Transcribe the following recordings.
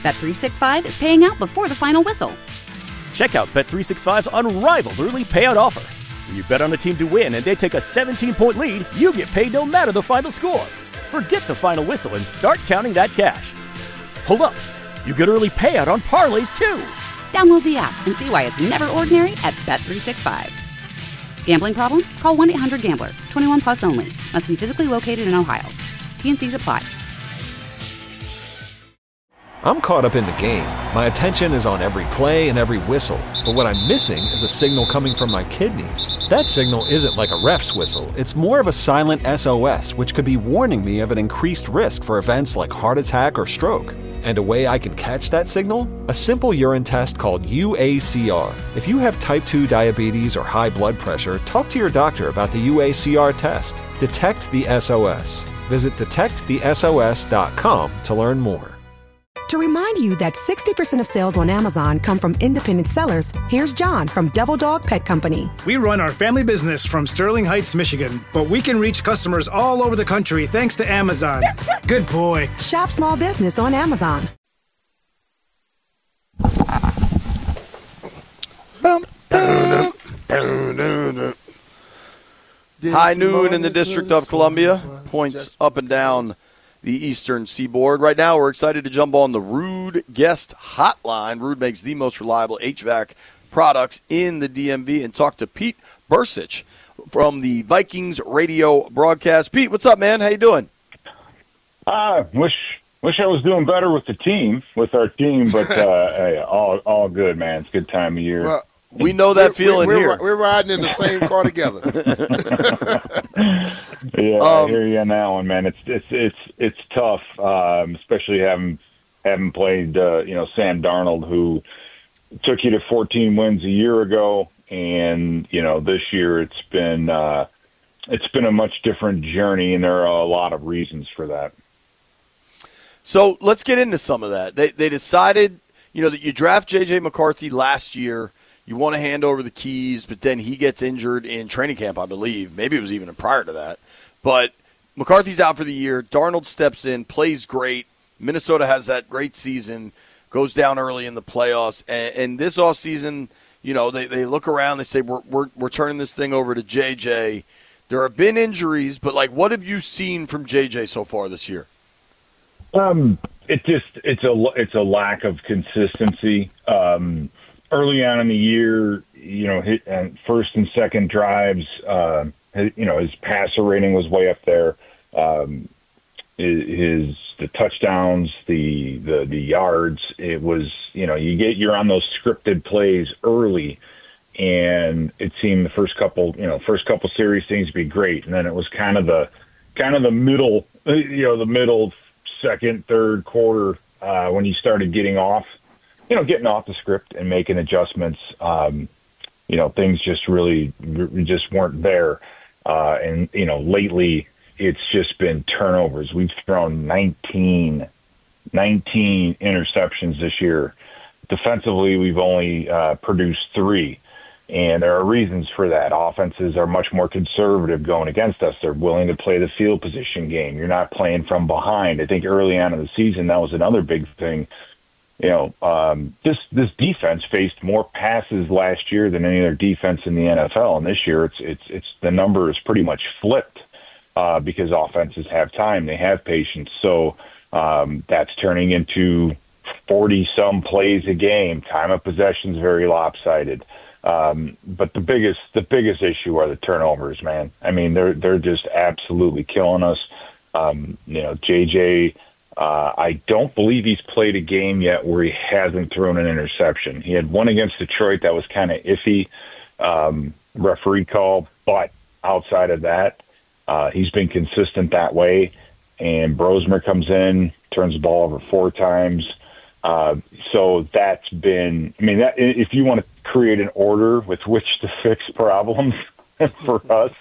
Bet365 is paying out before the final whistle. Check out Bet365's unrivaled early payout offer. When you bet on a team to win and they take a 17-point lead, you get paid no matter the final score. Forget the final whistle and start counting that cash. Hold up. You get early payout on parlays, too. Download the app and see why it's never ordinary at Bet365. Gambling problem? Call 1-800-GAMBLER. 21 plus only. Must be physically located in Ohio. T&Cs apply. I'm caught up in the game. My attention is on every play and every whistle. But what I'm missing is a signal coming from my kidneys. That signal isn't like a ref's whistle. It's more of a silent SOS, which could be warning me of an increased risk for events like heart attack or stroke. And a way I can catch that signal? A simple urine test called UACR. If you have type 2 diabetes or high blood pressure, talk to your doctor about the UACR test. Detect the SOS. Visit detectthesos.com to learn more. To remind you that 60% of sales on Amazon come from independent sellers, here's John from Devil Dog Pet Company. We run our family business from Sterling Heights, Michigan, but we can reach customers all over the country thanks to Amazon. Good boy. Shop small business on Amazon. High noon in the District of Columbia. Points up and down the eastern seaboard. Right now, we're excited to jump on the Ruud Guest Hotline. Ruud makes the most reliable HVAC products in the DMV, and talk to Pete Bursich from the Vikings radio broadcast. Pete, what's up, man? How you doing? Wish I was doing better with our team, but hey, all good, man. It's a good time of year. Well, we know that feeling here. We're riding in the same car together. Yeah, I hear you on that one, man. It's tough, especially having played Sam Darnold, who took you to 14 wins a year ago, and this year it's been a much different journey, and there are a lot of reasons for that. So let's get into some of that. They decided, that you draft J.J. McCarthy last year. You want to hand over the keys, but then he gets injured in training camp, I believe. Maybe it was even prior to that. But McCarthy's out for the year. Darnold steps in, plays great. Minnesota has that great season, goes down early in the playoffs. And this offseason, they look around, they say, we're turning this thing over to J.J. There have been injuries, but, what have you seen from J.J. so far this year? It's a lack of consistency. Early on in the year, hit first and second drives, his passer rating was way up there. The touchdowns, the yards, it was, you're on those scripted plays early, and it seemed the first couple series things to be great, and then it was kind of the middle, the middle second, third quarter when you started getting off the script and making adjustments. Things just weren't there. And lately it's just been turnovers. We've thrown 19 interceptions this year. Defensively, we've only produced 3. And there are reasons for that. Offenses are much more conservative going against us. They're willing to play the field position game. You're not playing from behind. I think early on in the season, that was another big thing. This defense faced more passes last year than any other defense in the NFL, and this year it's the number is pretty much flipped because offenses have time, they have patience. So that's turning into 40-some plays a game. Time of possession is very lopsided. But the biggest issue are the turnovers, man. I mean, they're just absolutely killing us. JJ. I don't believe he's played a game yet where he hasn't thrown an interception. He had one against Detroit that was kind of iffy, referee call, but outside of that, he's been consistent that way. And Brosmer comes in, turns the ball over 4 times. So that's been, if you want to create an order with which to fix problems for us,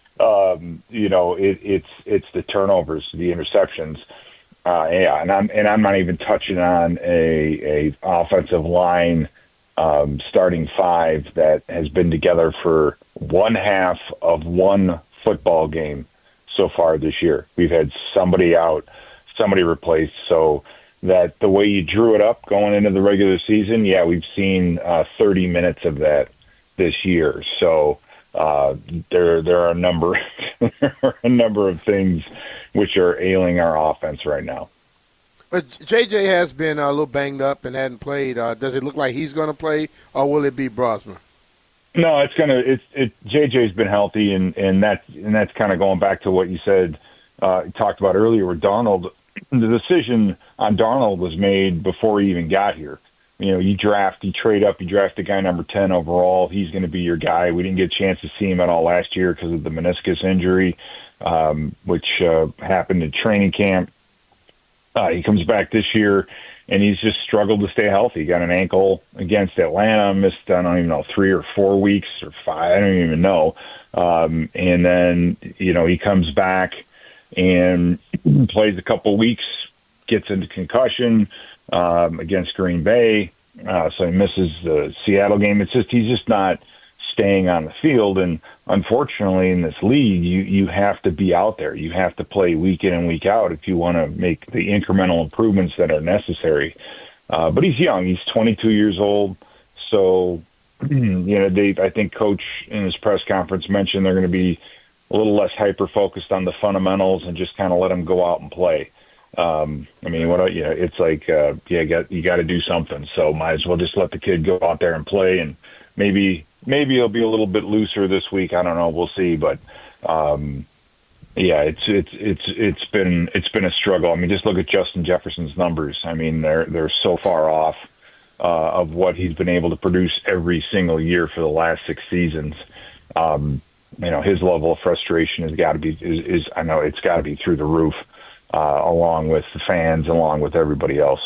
it's the turnovers, the interceptions. And I'm not even touching on a offensive line starting 5 that has been together for one half of one football game so far this year. We've had somebody out, somebody replaced. So that the way you drew it up going into the regular season, yeah, we've seen 30 minutes of that this year. So there are a number of things which are ailing our offense right now. But JJ has been a little banged up and hadn't played. Does it look like he's going to play, or will it be Brosman? No, JJ's been healthy, and that's kind of going back to what you said, talked about earlier with Darnold. The decision on Darnold was made before he even got here. You know, you trade up, you draft the guy number 10 overall. He's going to be your guy. We didn't get a chance to see him at all last year because of the meniscus injury, which happened in training camp. He comes back this year, and he's just struggled to stay healthy. He got an ankle against Atlanta, missed, I don't even know, 3 or 4 weeks or 5. I don't even know. And then, you know, he comes back and plays a couple weeks, gets into concussion against Green Bay. So he misses the Seattle game. It's just he's just not staying on the field. And unfortunately, in this league, you have to be out there. You have to play week in and week out if you want to make the incremental improvements that are necessary. But he's young. He's 22 years old. So, you know, I think Coach in his press conference mentioned they're going to be a little less hyper-focused on the fundamentals and just kind of let him go out and play. I mean, it's like, you got to do something. So might as well just let the kid go out there and play, and maybe it'll be a little bit looser this week. I don't know. We'll see. But it's been a struggle. I mean, just look at Justin Jefferson's numbers. I mean, they're so far off of what he's been able to produce every single year for the last 6 seasons. You know, his level of frustration has got to be I know it's got to be through the roof, along with the fans, along with everybody else.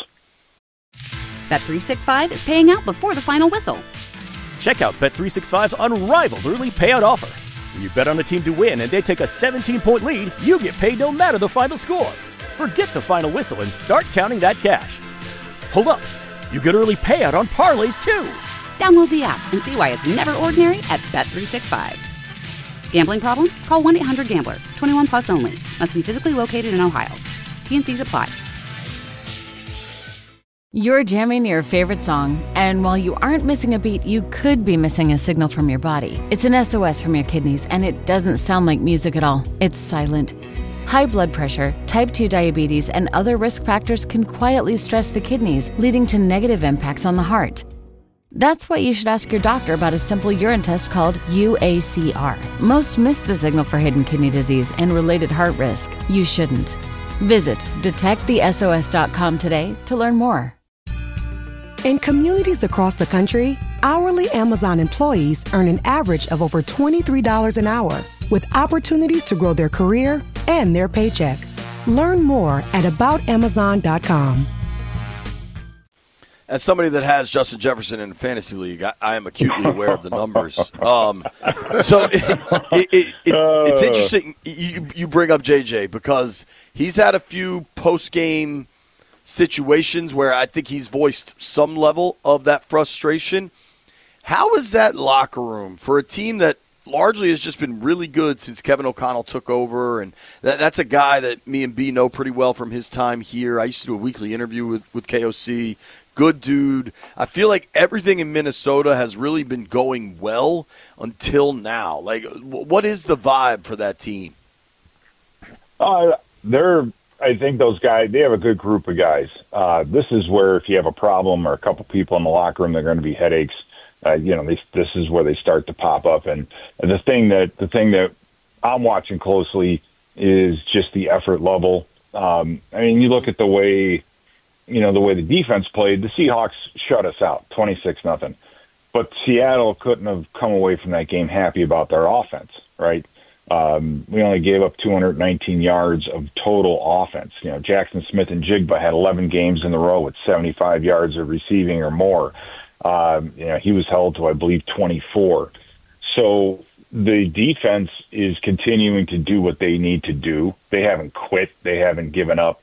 Bet365 is paying out before the final whistle. Check out Bet365's unrivaled early payout offer. When you bet on a team to win and they take a 17-point lead, you get paid no matter the final score. Forget the final whistle and start counting that cash. Hold up. You get early payout on parlays, too. Download the app and see why it's never ordinary at Bet365. Gambling problem? Call 1-800-GAMBLER. 21 plus only. Must be physically located in Ohio. T&Cs apply. You're jamming your favorite song, and while you aren't missing a beat, you could be missing a signal from your body. It's an SOS from your kidneys, and it doesn't sound like music at all. It's silent. High blood pressure, type 2 diabetes, and other risk factors can quietly stress the kidneys, leading to negative impacts on the heart. That's why you should ask your doctor about a simple urine test called UACR. Most miss the signal for hidden kidney disease and related heart risk. You shouldn't. Visit detectthesos.com today to learn more. In communities across the country, hourly Amazon employees earn an average of over $23 an hour, with opportunities to grow their career and their paycheck. Learn more at aboutamazon.com. As somebody that has Justin Jefferson in a fantasy league, I am acutely aware of the numbers. So it's interesting you bring up JJ, because he's had a few post-game situations where I think he's voiced some level of that frustration. How is that locker room for a team that largely has just been really good since Kevin O'Connell took over? And that's a guy that me and B know pretty well from his time here. I used to do a weekly interview with KOC. Good dude. I feel like everything in Minnesota has really been going well until now. Like, what is the vibe for that team? I think those guys, they have a good group of guys. This is where if you have a problem or a couple people in the locker room, they're going to be headaches. This is where they start to pop up. And the thing that I'm watching closely is just the effort level. I mean, you look at the way the defense played. The Seahawks shut us out, 26-0. But Seattle couldn't have come away from that game happy about their offense, right? We only gave up 219 yards of total offense. You know, Jackson Smith and Jigba had 11 games in a row with 75 yards of receiving or more. He was held to, I believe, 24. So the defense is continuing to do what they need to do. They haven't quit. They haven't given up.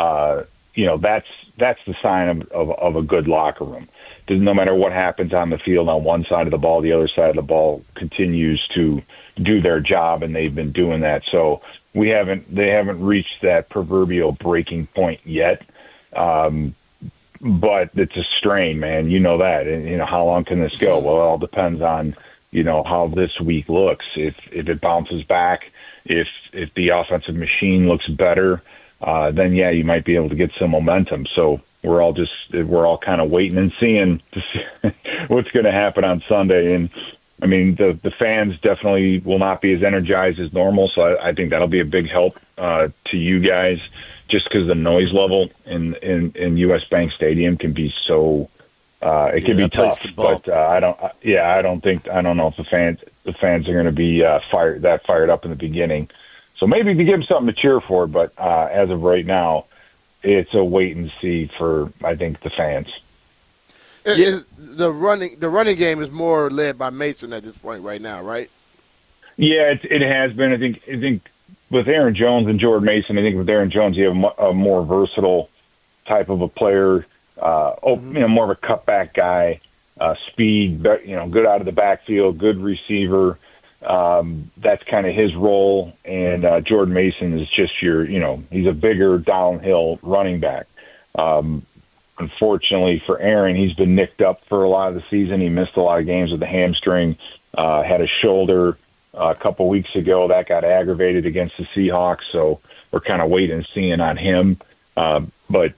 That's the sign of a good locker room. No matter what happens on the field on one side of the ball, the other side of the ball continues to do their job, and they've been doing that. So they haven't reached that proverbial breaking point yet. But it's a strain, man. You know that. And, how long can this go? Well, it all depends on, how this week looks. If it bounces back, if the offensive machine looks better, then, yeah, you might be able to get some momentum. So we're all kind of waiting and seeing to see what's going to happen on Sunday. And, I mean, the fans definitely will not be as energized as normal, so I think that'll be a big help to you guys, just because the noise level in U.S. Bank Stadium can be so it can be tough. But I don't know if the fans are going to be fired up in the beginning. So maybe to give them something to cheer for, but as of right now, it's a wait and see for, I think, the fans. The running game is more led by Mason at this point right now, right? Yeah, it has been. I think with Aaron Jones and Jordan Mason, I think with Aaron Jones you have a more versatile type of a player, more of a cutback guy, speed, good out of the backfield, good receiver. That's kind of his role. And Jordan Mason is just he's a bigger downhill running back. Unfortunately for Aaron, he's been nicked up for a lot of the season. He missed a lot of games with the hamstring, had a shoulder a couple weeks ago. That got aggravated against the Seahawks, so we're kind of waiting and seeing on him. But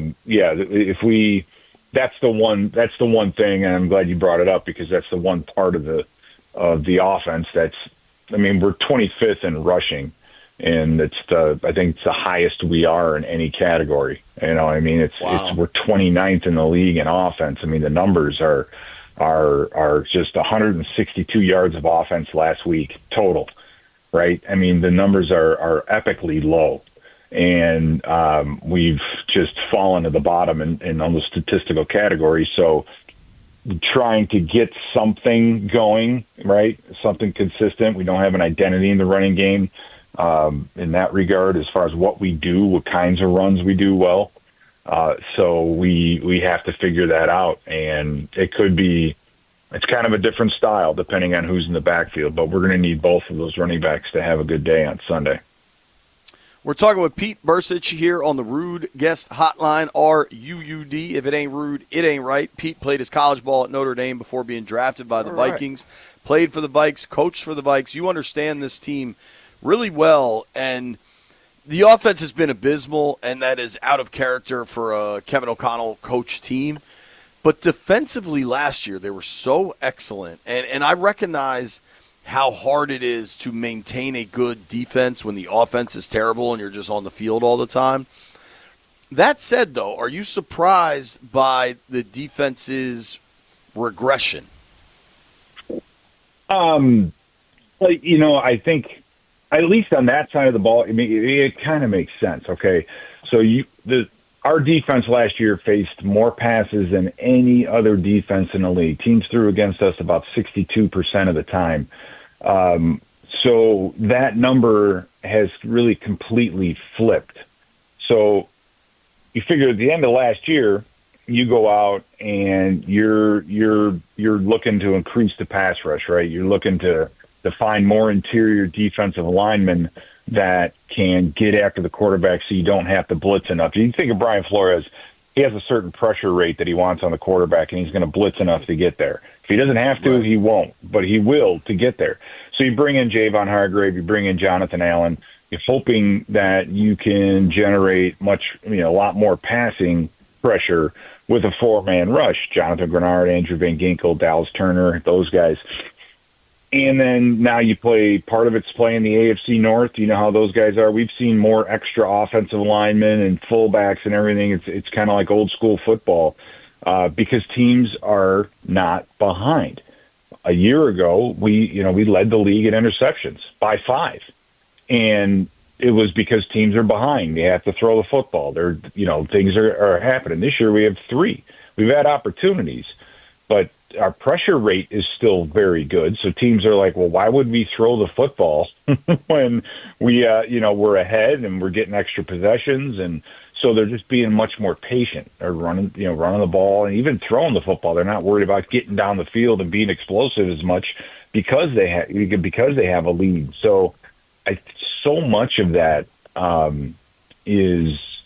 that's the one thing, and I'm glad you brought it up because that's the one part of the offense we're 25th in rushing. And I think it's the highest we are in any category. Wow. We're 29th in the league in offense. I mean, the numbers are just 162 yards of offense last week total, right? I mean, the numbers are epically low, and we've just fallen to the bottom in on the statistical category. So trying to get something going, right? Something consistent. We don't have an identity in the running game. In that regard, as far as what we do, what kinds of runs we do well. So we have to figure that out, and it's kind of a different style depending on who's in the backfield, but we're going to need both of those running backs to have a good day on Sunday. We're talking with Pete Bercich here on the Ruud Guest Hotline, RUUD. If it ain't Ruud, it ain't right. Pete played his college ball at Notre Dame before being drafted by the Vikings, played for the Vikes, coached for the Vikes. You understand this team really well, and the offense has been abysmal, and that is out of character for a Kevin O'Connell coach team. But defensively last year, they were so excellent, and I recognize how hard it is to maintain a good defense when the offense is terrible and you're just on the field all the time. That said, though, are you surprised by the defense's regression? I think at least on that side of the ball, it kind of makes sense. Okay, so our defense last year faced more passes than any other defense in the league. Teams threw against us about 62% of the time. So that number has really completely flipped. So you figure at the end of last year, you go out and you're looking to increase the pass rush, right? You're looking to find more interior defensive linemen that can get after the quarterback so you don't have to blitz enough. You think of Brian Flores, he has a certain pressure rate that he wants on the quarterback, and he's going to blitz enough to get there. If he doesn't have to, he won't, but he will to get there. So you bring in Javon Hargrave, you bring in Jonathan Allen, you're hoping that you can generate a lot more passing pressure with a four-man rush. Jonathan Grenard, Andrew Van Ginkel, Dallas Turner, those guys. And then now part of it's playing the AFC North. You know how those guys are. We've seen more extra offensive linemen and fullbacks and everything. It's kind of like old school football because teams are not behind. A year ago, we led the league in interceptions by 5. And it was because teams are behind. They have to throw the football. Things are happening. This year we have 3. We've had opportunities, but our pressure rate is still very good. So teams are like, well, why would we throw the football when we're ahead and we're getting extra possessions? And so they're just being much more patient. They're running the ball and even throwing the football. They're not worried about getting down the field and being explosive as much because they have a lead. So so much of that is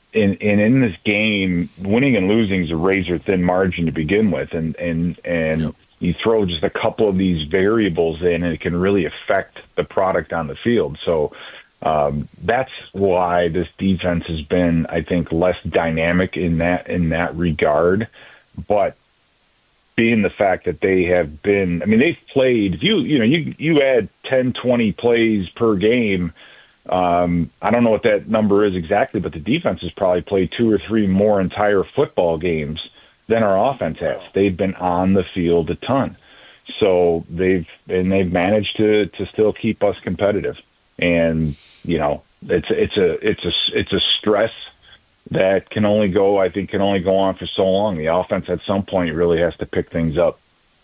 in this game, winning and losing is a razor thin margin to begin with, and Yep. you throw just a couple of these variables in, and it can really affect the product on the field. So that's why this defense has been, I think, less dynamic in that regard. But being the fact that they have been, I mean, they've played. You add 10, 20 plays per game. I don't know what that number is exactly, but the defense has probably played 2 or 3 more entire football games than our offense has. They've been on the field a ton, so they've managed to still keep us competitive. And it's a stress that can only go on for so long. The offense at some point really has to pick things up.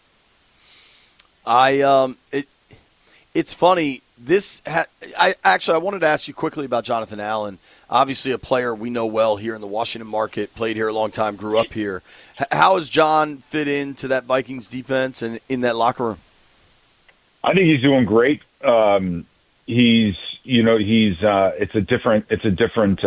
It's funny. I wanted to ask you quickly about Jonathan Allen. Obviously, a player we know well here in the Washington market, played here a long time, grew up here. How has John fit into that Vikings defense and in that locker room? I think he's doing great. It's a different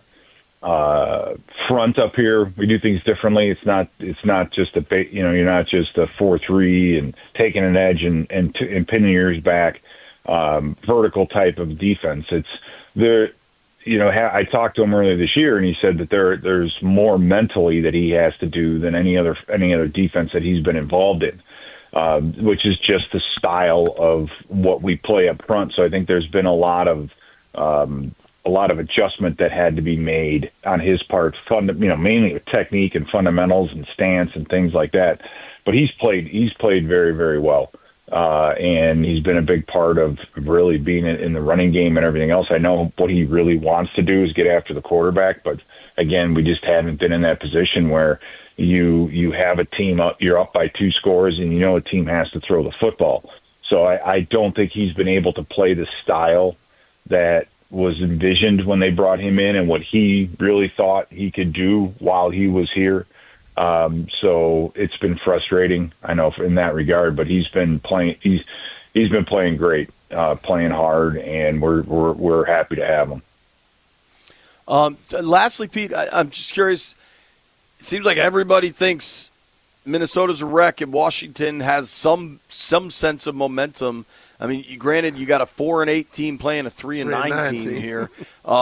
front up here. We do things differently. It's not just you're not just a 4-3 and taking an edge and pinning yours back. Vertical type of defense. It's there. I talked to him earlier this year, and he said that there's more mentally that he has to do than any other defense that he's been involved in, which is just the style of what we play up front. So I think there's been a lot of adjustment that had to be made on his part, mainly with technique and fundamentals and stance and things like that. But he's played very, very well. And he's been a big part of really being in the running game and everything else. I know what he really wants to do is get after the quarterback, but again, we just haven't been in that position where you have a team up, you're up by 2 scores, and a team has to throw the football. So I don't think he's been able to play the style that was envisioned when they brought him in and what he really thought he could do while he was here. So it's been frustrating, I know, in that regard. But he's been playing. He's been playing great, playing hard, and we're happy to have him. Lastly, Pete, I'm just curious. It seems like everybody thinks Minnesota's a wreck, and Washington has some sense of momentum. I mean, granted, you got a 4-8 team playing a 3-9 team here.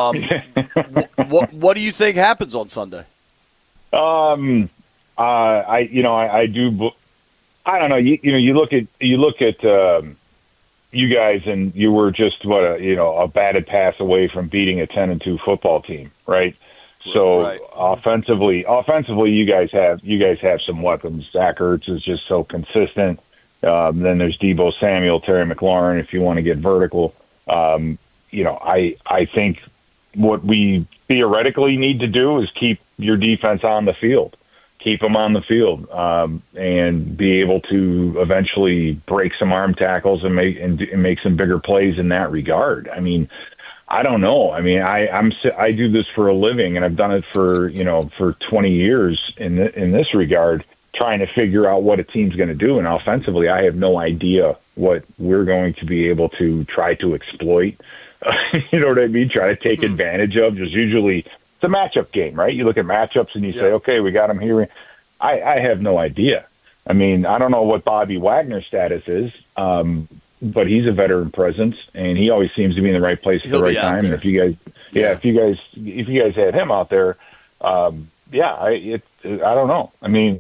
What do you think happens on Sunday? I don't know. You look at you guys, and you were just a batted pass away from beating a 10-2 football team, right? So right. Offensively, you guys have some weapons. Zach Ertz is just so consistent. Then there's Deebo Samuel, Terry McLaurin. If you want to get vertical, I think what we theoretically need to do is keep your defense on the field. Keep them on the field, and be able to eventually break some arm tackles and make some bigger plays in that regard. I mean, I don't know. I mean, I do this for a living, and I've done it for 20 years in this regard, trying to figure out what a team's going to do. And offensively, I have no idea what we're going to be able to try to exploit. You know what I mean? Try to take advantage of. Just usually. It's a matchup game, right? You look at matchups and you say, okay, we got him here. I have no idea. I mean, I don't know what Bobby Wagner's status is, but he's a veteran presence, and he always seems to be in the right place at the right time. And if you guys had him out there, I don't know. I mean,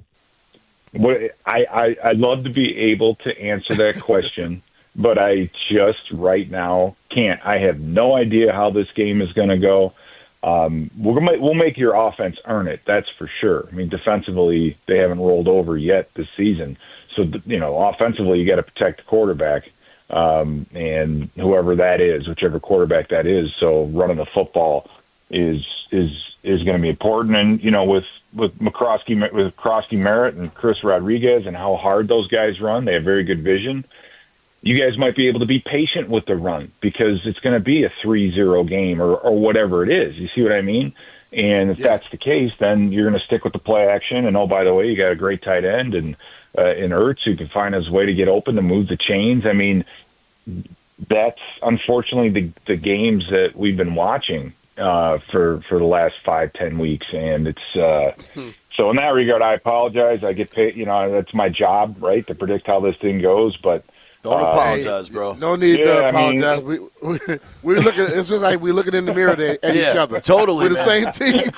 I'd love to be able to answer that question, but I just right now can't. I have no idea how this game is going to go. We'll make your offense earn it. That's for sure. I mean, defensively, they haven't rolled over yet this season. So, offensively, you got to protect the quarterback, and whoever that is, whichever quarterback that is. So running the football is going to be important. And, with McCroskey Merritt and Chris Rodriguez and how hard those guys run, they have very good vision. You guys might be able to be patient with the run because it's going to be a 3-0 game or whatever it is. You see what I mean? And if that's the case, then you're going to stick with the play action. And, oh, by the way, you got a great tight end and in Ertz who can find his way to get open to move the chains. I mean, that's unfortunately the games that we've been watching for the last 5-10 weeks, and it's so in that regard, I apologize. I get paid, that's my job, right, to predict how this thing goes. But don't apologize, bro. No need to apologize. We're looking. It's just like we're looking in the mirror at each other. Totally, we're the same team.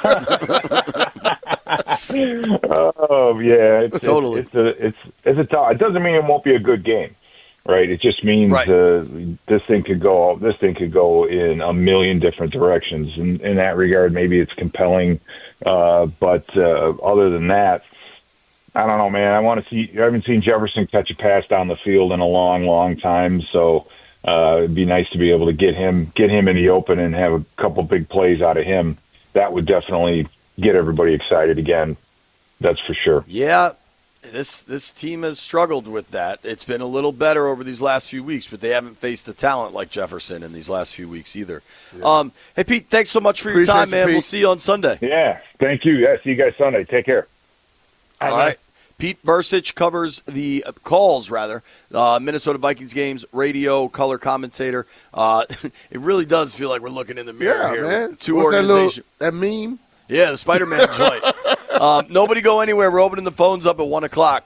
Oh yeah, totally. It's a tough. It doesn't mean it won't be a good game, right? It just means this thing could go in a million different directions. And in that regard, maybe it's compelling, but other than that, I don't know, man. I haven't seen Jefferson catch a pass down the field in a long, long time. So it'd be nice to be able to get him in the open and have a couple big plays out of him. That would definitely get everybody excited again. That's for sure. Yeah, this team has struggled with that. It's been a little better over these last few weeks, but they haven't faced a talent like Jefferson in these last few weeks either. Yeah. Hey, Pete, thanks so much for your time, man. We'll see you on Sunday. Yeah, thank you. Yeah, see you guys Sunday. Take care. All right. Pete Bercich covers the Minnesota Vikings games, radio, color commentator. It really does feel like we're looking in the mirror here. Man. Two What's organizations. That meme? Yeah, the Spider-Man joint. Nobody go anywhere. We're opening the phones up at 1 o'clock.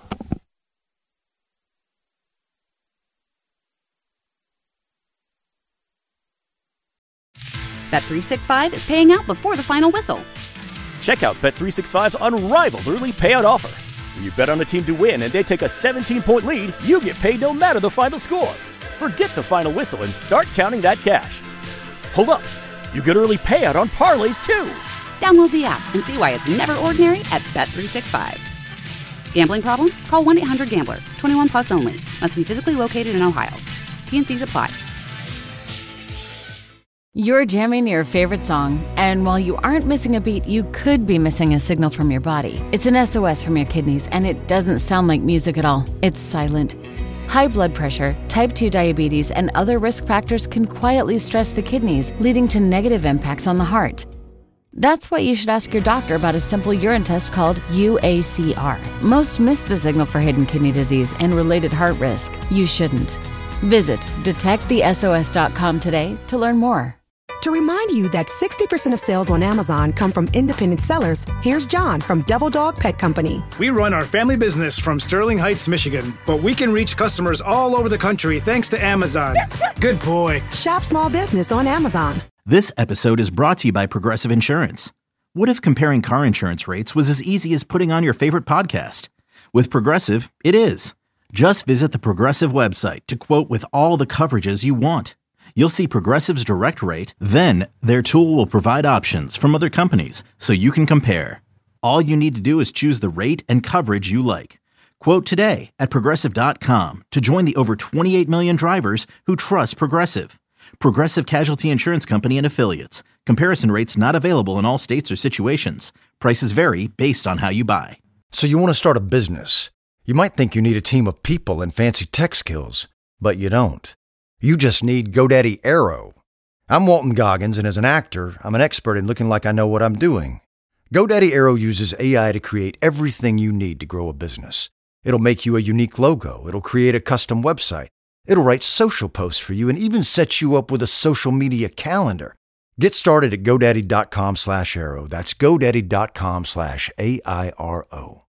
Bet365 is paying out before the final whistle. Check out Bet365's unrivaled early payout offer. When you bet on a team to win and they take a 17-point lead, you get paid no matter the final score. Forget the final whistle and start counting that cash. Hold up. You get early payout on parlays, too. Download the app and see why it's never ordinary at Bet365. Gambling problem? Call 1-800-GAMBLER. 21 plus only. Must be physically located in Ohio. T&Cs apply. You're jamming your favorite song, and while you aren't missing a beat, you could be missing a signal from your body. It's an SOS from your kidneys, and it doesn't sound like music at all. It's silent. High blood pressure, type 2 diabetes, and other risk factors can quietly stress the kidneys, leading to negative impacts on the heart. That's why you should ask your doctor about a simple urine test called UACR. Most miss the signal for hidden kidney disease and related heart risk. You shouldn't. Visit detectthesos.com today to learn more. To remind you that 60% of sales on Amazon come from independent sellers, here's John from Devil Dog Pet Company. We run our family business from Sterling Heights, Michigan, but we can reach customers all over the country thanks to Amazon. Good boy. Shop small business on Amazon. This episode is brought to you by Progressive Insurance. What if comparing car insurance rates was as easy as putting on your favorite podcast? With Progressive, it is. Just visit the Progressive website to quote with all the coverages you want. You'll see Progressive's direct rate, then their tool will provide options from other companies so you can compare. All you need to do is choose the rate and coverage you like. Quote today at Progressive.com to join the over 28 million drivers who trust Progressive. Progressive Casualty Insurance Company and Affiliates. Comparison rates not available in all states or situations. Prices vary based on how you buy. So you want to start a business. You might think you need a team of people and fancy tech skills, but you don't. You just need GoDaddy Aero. I'm Walton Goggins, and as an actor, I'm an expert in looking like I know what I'm doing. GoDaddy Aero uses AI to create everything you need to grow a business. It'll make you a unique logo. It'll create a custom website. It'll write social posts for you and even set you up with a social media calendar. Get started at GoDaddy.com/Aero. That's GoDaddy.com/AIRO.